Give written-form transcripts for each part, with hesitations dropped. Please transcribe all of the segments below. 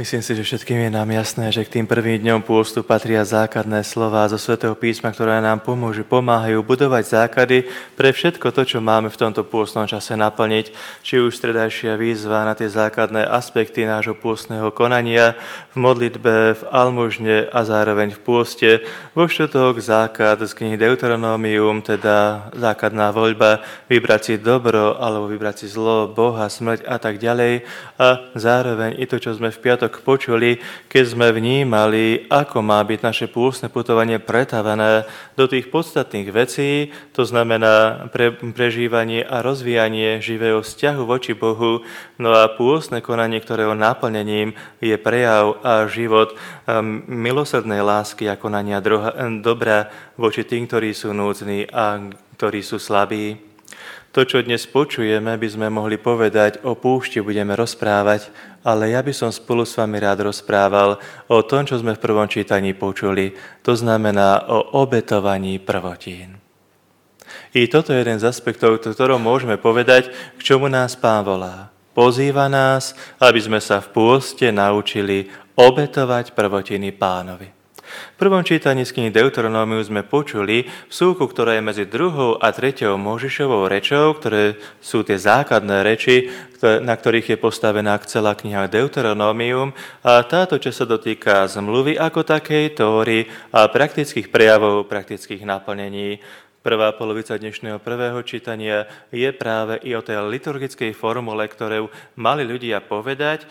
Myslím si, že všetkým je nám jasné, že k tým prvým dňom pôstu patria základné slová zo Svätého písma, ktoré nám pomáhajú budovať základy pre všetko to, čo máme v tomto pôstnom čase naplniť, či už stredajšia výzva na tie základné aspekty nášho pôstneho konania v modlitbe, v almužne a zároveň v pôste. Vo štvrtok základ z knihy Deuteronomium, teda základná voľba, vybrať si dobro alebo vybrať si zlo, Boha, smrť a tak ďalej. A zároveň i to, čo sme v piatok počuli, keď sme vnímali, ako má byť naše pôstne putovanie pretavené do tých podstatných vecí, to znamená prežívanie a rozvíjanie živého vzťahu voči Bohu, no a pôstne konanie, ktorého naplnením je prejav a život milosrdnej lásky a konania dobra voči tým, ktorí sú núdzni a ktorí sú slabí. To, čo dnes počujeme, by sme mohli povedať, o púšti budeme rozprávať, ale ja by som spolu s vami rád rozprával o tom, čo sme v prvom čítaní počuli. To znamená o obetovaní prvotín. I toto je jeden z aspektov, ktorom môžeme povedať, k čomu nás Pán volá. Pozýva nás, aby sme sa v pôste naučili obetovať prvotiny Pánovi. V prvom čítaní z knihy Deuteronómiu sme počuli vsúku, ktorá je medzi 2. a 3. Mojžišovou rečou, ktoré sú tie základné reči, na ktorých je postavená celá kniha Deuteronómium, a táto časť sa dotýka zmluvy ako takej, Tóry a praktických prejavov, praktických naplnení. Prvá polovica dnešného prvého čítania je práve i o tej liturgickej formule, ktorú mali ľudia povedať,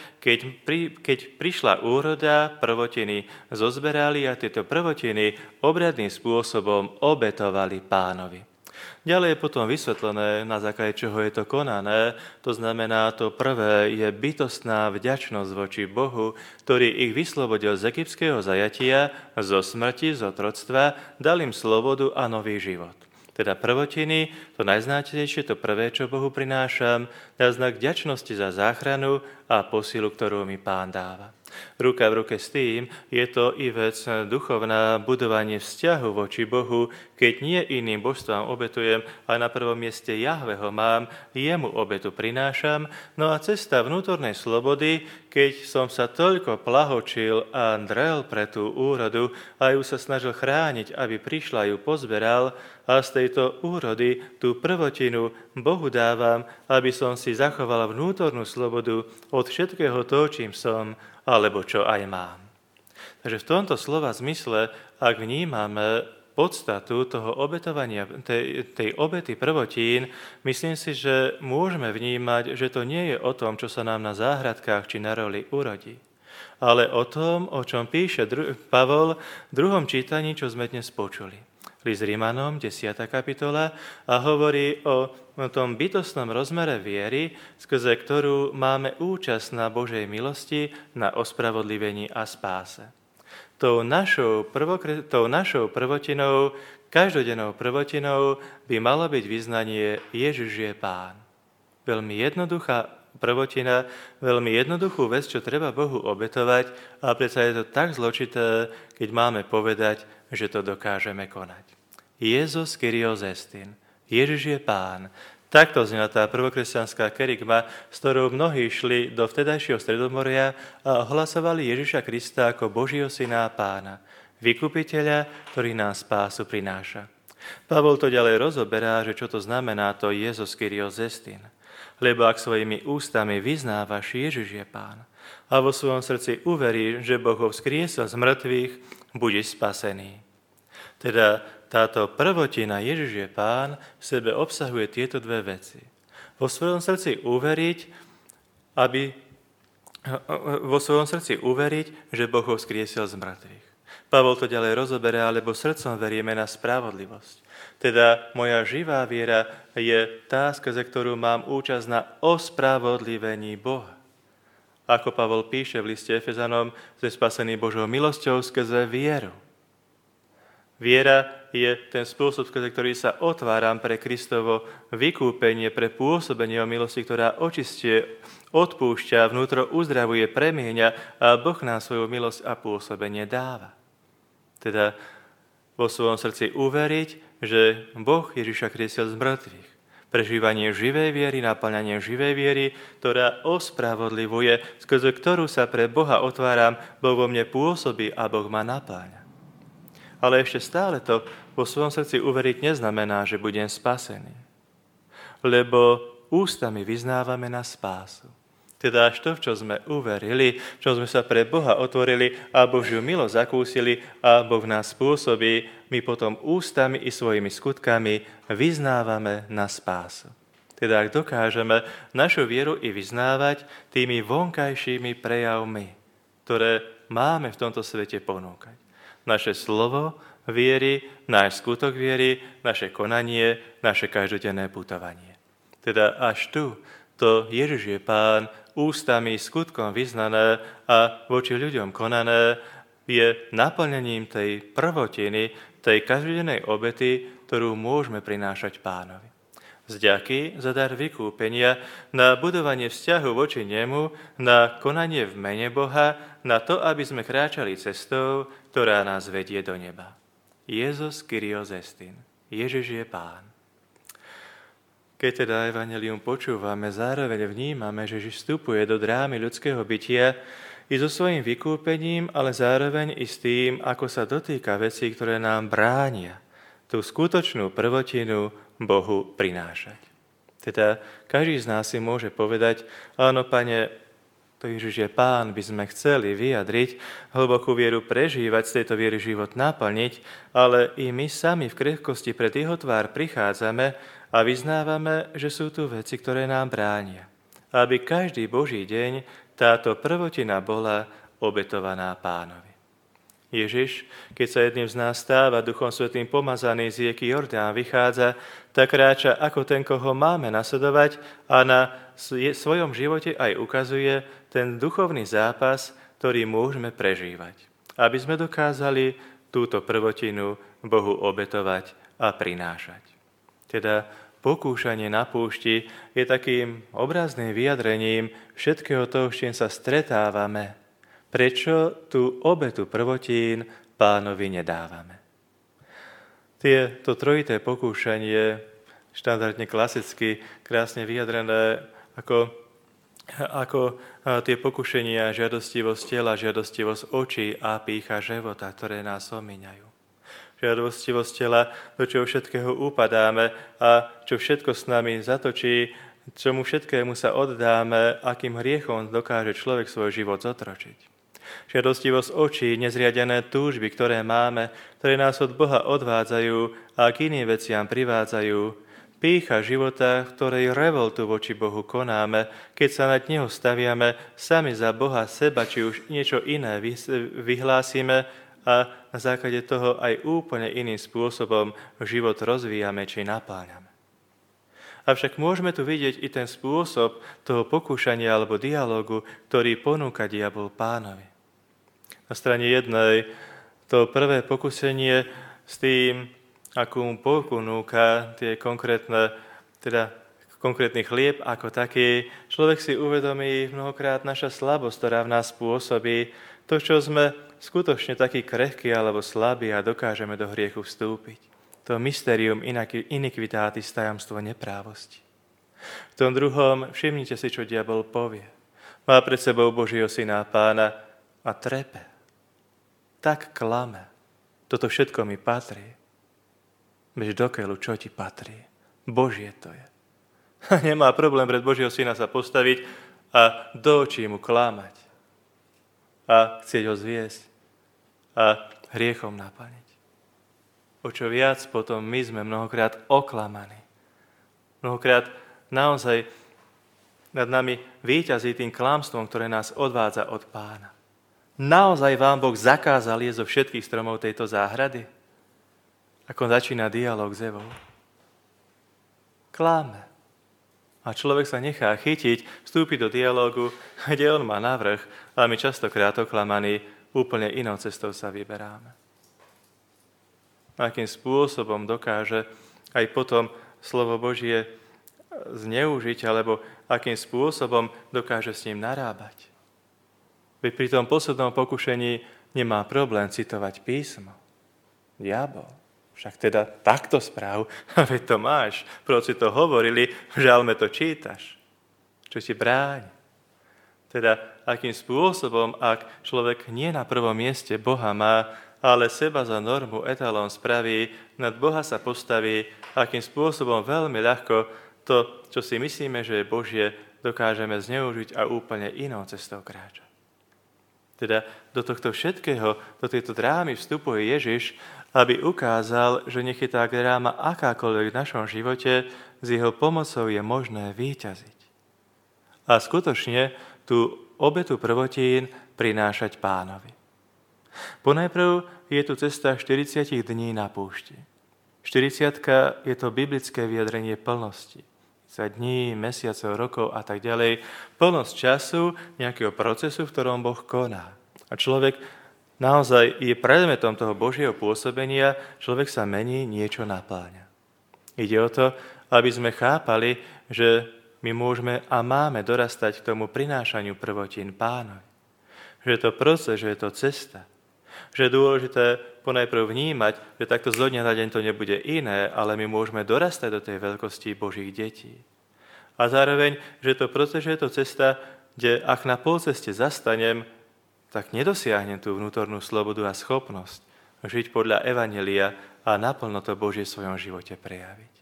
keď prišla úroda, prvotiny zozberali a tieto prvotiny obradným spôsobom obetovali Pánovi. Ďalej je potom vysvetlené, na základe čoho je to konané. To znamená, to prvé je bytostná vďačnosť voči Bohu, ktorý ich vyslobodil z egyptského zajatia, zo smrti, z otroctva, dal im slobodu a nový život. Teda prvotiny, to najznáčnejšie, to prvé, čo Bohu prinášam, na znak vďačnosti za záchranu a posilu, ktorú mi Pán dáva. Ruka v ruke s tým je to i vec duchovná, budovanie vzťahu voči Bohu, keď nie iným božstvám obetujem, a na prvom mieste Jahveho mám, jemu obetu prinášam, no a cesta vnútornej slobody, keď som sa toľko plahočil a drel pre tú úrodu a ju sa snažil chrániť, aby prišla ju pozberal, a z tejto úrody tú prvotinu Bohu dávam, aby som si zachoval vnútornú slobodu od všetkého toho, čím som, alebo čo aj mám. Takže v tomto slova zmysle, ak vnímame podstatu toho obetovania, tej obety prvotín, myslím si, že môžeme vnímať, že to nie je o tom, čo sa nám na záhradkách či na roli urodí, ale o tom, o čom píše Pavol v 2. čítaní, čo sme dnes počuli. List Rimanom, 10. kapitola, a hovorí o tom bytostnom rozmere viery, skrze ktorú máme účasť na Božej milosti, na ospravodlivení a spáse. Tou našou prvotinou, každodennou prvotinou by malo byť vyznanie Ježiš je Pán. Veľmi jednoduchá prvotina, veľmi jednoduchú vec, čo treba Bohu obetovať, a predsa je to tak zložité, keď máme povedať, že to dokážeme konať. Jezus Kyrios estin. Ježiš je Pán. Takto znela tá prvokresťanská kerygma, s ktorou mnohí šli do vtedajšieho Stredomoria a ohlasovali Ježiša Krista ako Božieho syna a Pána, vykupiteľa, ktorý nám spásu prináša. Pavol to ďalej rozoberá, že čo to znamená to Jezus Kyrios estin. Lebo ak svojimi ústami vyznávaš, Ježiš je Pán, a vo svojom srdci uveríš, že Boh ho vzkriesol z mŕtvych, budeš spasený. Teda táto prvotina Ježiš je Pán v sebe obsahuje tieto dve veci. Vo svojom srdci uveriť, že Boh ho vzkriesil z mŕtvych. Pavol to ďalej rozoberá, lebo srdcom verieme na spravodlivosť. Teda moja živá viera je tá, skrze ktorú mám účasť na ospravodlivení Boha. Ako Pavol píše v liste Efezanom, sme spasení Božou milosťou skrze vieru. Viera je ten spôsob, skrze ktorý sa otváram pre Kristovo vykúpenie, pre pôsobenie o milosti, ktorá očistie, odpúšťa, vnútro uzdravuje, premieňa a Boh nám svoju milosť a pôsobenie dáva. Teda vo svojom srdci uveriť, že Boh Ježiša kriesil z mŕtvych. Prežívanie živej viery, naplňanie živej viery, ktorá ospravodlivuje, skrze ktorú sa pre Boha otváram, Boh vo mne pôsobí a Boh ma napáľa. Ale ešte stále to vo svojom srdci uveriť neznamená, že budem spasený. Lebo ústami vyznávame na spásu. Teda až to, v čo sme uverili, v čom sme sa pre Boha otvorili a Božiu milosť zakúsili a Boh v nás pôsobí, my potom ústami i svojimi skutkami vyznávame na spásu. Teda ak dokážeme našu vieru i vyznávať tými vonkajšími prejavmi, ktoré máme v tomto svete ponúkať. Naše slovo viery, náš skutok viery, naše konanie, naše každodenné putovanie. Teda až tu to Ježiš je Pán, ústami, skutkom vyznané a voči ľuďom konané, je naplnením tej prvotiny, tej každodennej obety, ktorú môžeme prinášať Pánovi. Vďaky za dar vykúpenia, na budovanie vzťahu voči nemu, na konanie v mene Boha, na to, aby sme kráčali cestou, ktorá nás vedie do neba. Jezus Kyrios estin. Ježiš je Pán. Keď teda evanjelium počúvame, zároveň vnímame, že Ježiš vstupuje do drámy ľudského bytia i so svojím vykúpením, ale zároveň i s tým, ako sa dotýka vecí, ktoré nám bránia tú skutočnú prvotinu Bohu prinášať. Teda každý z nás si môže povedať, áno, Pane, to Ježiš je Pán, by sme chceli vyjadriť, hlbokú vieru prežívať, z tejto viery život naplniť, ale i my sami v krehkosti pred jeho tvár prichádzame a vyznávame, že sú tu veci, ktoré nám bránia. Aby každý Boží deň táto prvotina bola obetovaná Pánovi. Ježiš, keď sa jedným z nás stáva Duchom Svätým pomazaný z rieky Jordán vychádza, tak kráča ako ten, koho máme nasledovať a na svojom živote aj ukazuje ten duchovný zápas, ktorý môžeme prežívať. Aby sme dokázali túto prvotinu Bohu obetovať a prinášať. Teda pokúšanie na púšti je takým obrazným vyjadrením všetkého toho, s čím sa stretávame. Prečo tú obetu prvotín Pánovi nedávame? To trojité pokúšanie, štandardne klasicky, krásne vyjadrené ako tie pokušenia, žiadostivosť tela, žiadostivosť očí a pýcha života, ktoré nás omíňajú. Žiadostivosť tela, do čoho všetkého upadáme a čo všetko s nami zatočí, čomu všetkému sa oddáme, akým hriechom dokáže človek svoj život zotročiť. Žiadostivosť očí, nezriadené túžby, ktoré máme, ktoré nás od Boha odvádzajú a k iným veciam privádzajú. Pýcha života, v ktorej revoltu voči Bohu konáme, keď sa nad Neho staviame, sami za Boha seba, či už niečo iné vyhlásime a na základe toho aj úplne iným spôsobom život rozvíjame či napáľame. Avšak môžeme tu vidieť i ten spôsob toho pokúšania alebo dialógu, ktorý ponúka diabol Pánovi. Na strane jednej to prvé pokusenie s tým, akú mu ponúka tie konkrétny chlieb ako taký, človek si uvedomí mnohokrát naša slabosť, ktorá v nás pôsobí, to, čo sme skutočne takí krehkí alebo slabí a dokážeme do hriechu vstúpiť. To mysterium iniquitatis, tajomstvo neprávosti. V tom druhom všimnite si, čo diabol povie. Má pred sebou Božieho syna Pána a trepe. Tak klame. Toto všetko mi patrí. Bež do keľu, čo ti patrí. Božie to je. Nemá problém pred Božieho syna sa postaviť a do očí mu klamať. A chcieť ho zviesť a hriechom naplniť. O čo viac potom my sme mnohokrát oklamaní. Mnohokrát naozaj nad nami víťazí tým klamstvom, ktoré nás odvádza od Pána. Naozaj vám Boh zakázal jesť zo všetkých stromov tejto záhrady? Ako začína dialóg s Evou. Klame. A človek sa nechá chytiť, vstúpi do dialógu, kde on má navrch, ale my častokrát oklamaní úplne inou cestou sa vyberáme. Akým spôsobom dokáže aj potom slovo Božie zneužiť, alebo akým spôsobom dokáže s ním narábať. Veď pri tom poslednom pokušení nemá problém citovať písmo. Diabol. Však teda takto správ, veď to máš, proroci to hovorili, v žalme to čítaš. Čo ti bráni? Teda akým spôsobom, ak človek nie na prvom mieste Boha má, ale seba za normu, etalón spraví, nad Boha sa postaví, akým spôsobom veľmi ľahko to, čo si myslíme, že je Božie, dokážeme zneužiť a úplne inou cestou kráčať. Teda do tohto všetkého, do tejto drámy vstupuje Ježiš, aby ukázal, že nech je tá dráma akákoľvek v našom živote, s jeho pomocou je možné víťaziť. A skutočne tú obetu prvotín prinášať Pánovi. Ponajprv je tu cesta 40 dní na púšti. 40 je to biblické vyjadrenie plnosti. 10 dní, mesiacov, rokov a tak ďalej. Plnosť času, nejakého procesu, v ktorom Boh koná. A človek naozaj je predmetom toho Božieho pôsobenia, človek sa mení, niečo napláňa. Ide o to, aby sme chápali, že my môžeme a máme dorastať k tomu prinášaniu prvotín Pánovi. Že je to proces, že je to cesta. Že je dôležité ponajprv vnímať, že takto zo dňa na deň to nebude iné, ale my môžeme dorastať do tej veľkosti Božích detí. A zároveň, že je to proces, že je to cesta, kde ak na polceste zastanem, tak nedosiahnem tú vnútornú slobodu a schopnosť žiť podľa evanjelia a naplno to Božie v svojom živote prejaviť.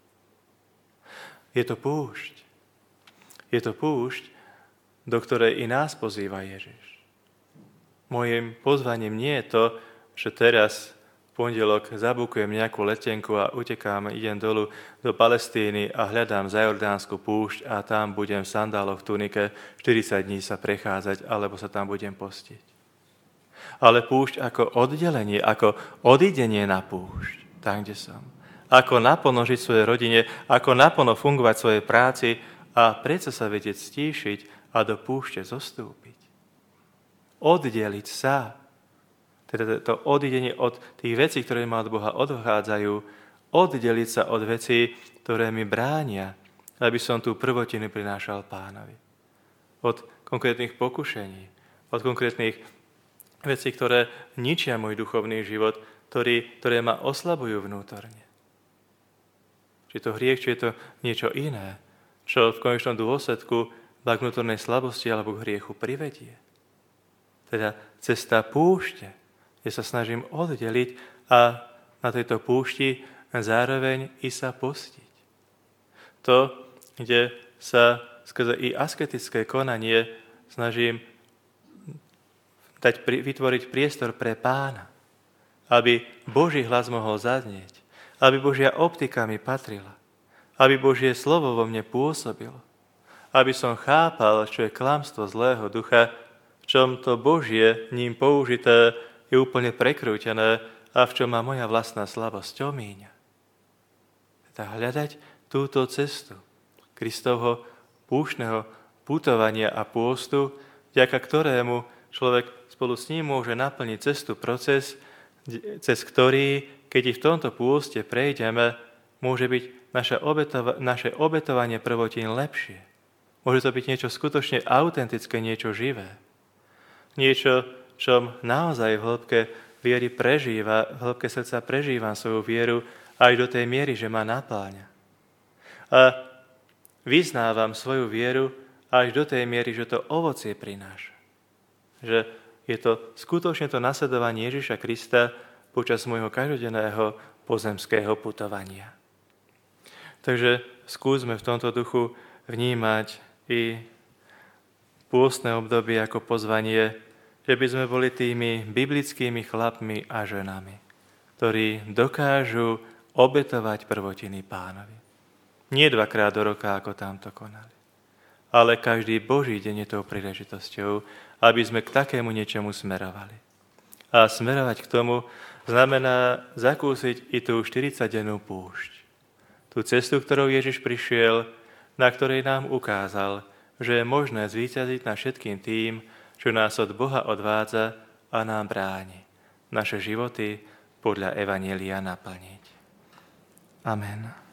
Je to púšť. Je to púšť, do ktorej i nás pozýva Ježiš. Mojím pozvaním nie je to, že teraz v pondelok zabukujem nejakú letenku a utekám, idem dolu do Palestíny a hľadám za Jordánsku púšť a tam budem v sandáloch, v tunike 40 dní sa prechádzať, alebo sa tam budem postiť. Ale púšť ako oddelenie, ako odidenie na púšť, tam, kde som. Ako naplno žiť svojej rodine, ako naplno fungovať svojej práci a predsa sa vedieť stíšiť a do púšte zostúpiť. Oddeliť sa, teda to odidenie od tých vecí, ktoré ma od Boha odchádzajú, oddeliť sa od vecí, ktoré mi bránia, aby som tú prvotinu prinášal Pánovi. Od konkrétnych pokušení, od konkrétnych vecí, ktoré ničia môj duchovný život, ktoré ma oslabujú vnútorne. Či je to hriech, či je to niečo iné, čo v konečnom dôsledku k vnútornej slabosti alebo k hriechu privedie. Teda cesta púšte, kde sa snažím oddeliť a na tejto púšti zároveň i sa postiť. To, kde sa skrze i asketické konanie snažím vytvoriť priestor pre Pána, aby Boží hlas mohol zaznieť, aby Božia optika mi patrila, aby Božie slovo vo mne pôsobilo, aby som chápal, čo je klamstvo zlého ducha, v čom to Božie ním použité je úplne prekrútené a v čom ma moja vlastná slabosť omíňa. Teda hľadať túto cestu Kristovho púštneho putovania a pôstu, vďaka ktorému človek spolu s ním môže naplniť cestu, proces, cez ktorý, keď i v tomto pôste prejdeme, môže byť naše obetovanie prvotín lepšie. Môže to byť niečo skutočne autentické, niečo živé. Niečo, čom naozaj v hĺbke viery prežíva, v hĺbke srdca prežívam svoju vieru aj do tej miery, že ma napláňa. A vyznávam svoju vieru až do tej miery, že to ovocie prináša. Že je to skutočne to nasledovanie Ježiša Krista počas môjho každodenného pozemského putovania. Takže skúsme v tomto duchu vnímať i pôstne obdobie ako pozvanie, že by sme boli tými biblickými chlapmi a ženami, ktorí dokážu obetovať prvotiny Pánovi. Nie 2-krát do roka, ako tamto konali, ale každý Boží deň je tou príležitosťou, aby sme k takému niečomu smerovali. A smerovať k tomu znamená zakúsiť i tú 40-dennú púšť. Tú cestu, ktorou Ježiš prišiel, na ktorej nám ukázal, že je možné zvíťaziť nad všetkým tým, čo nás od Boha odvádza a nám bráni naše životy podľa evanjelia naplniť. Amen.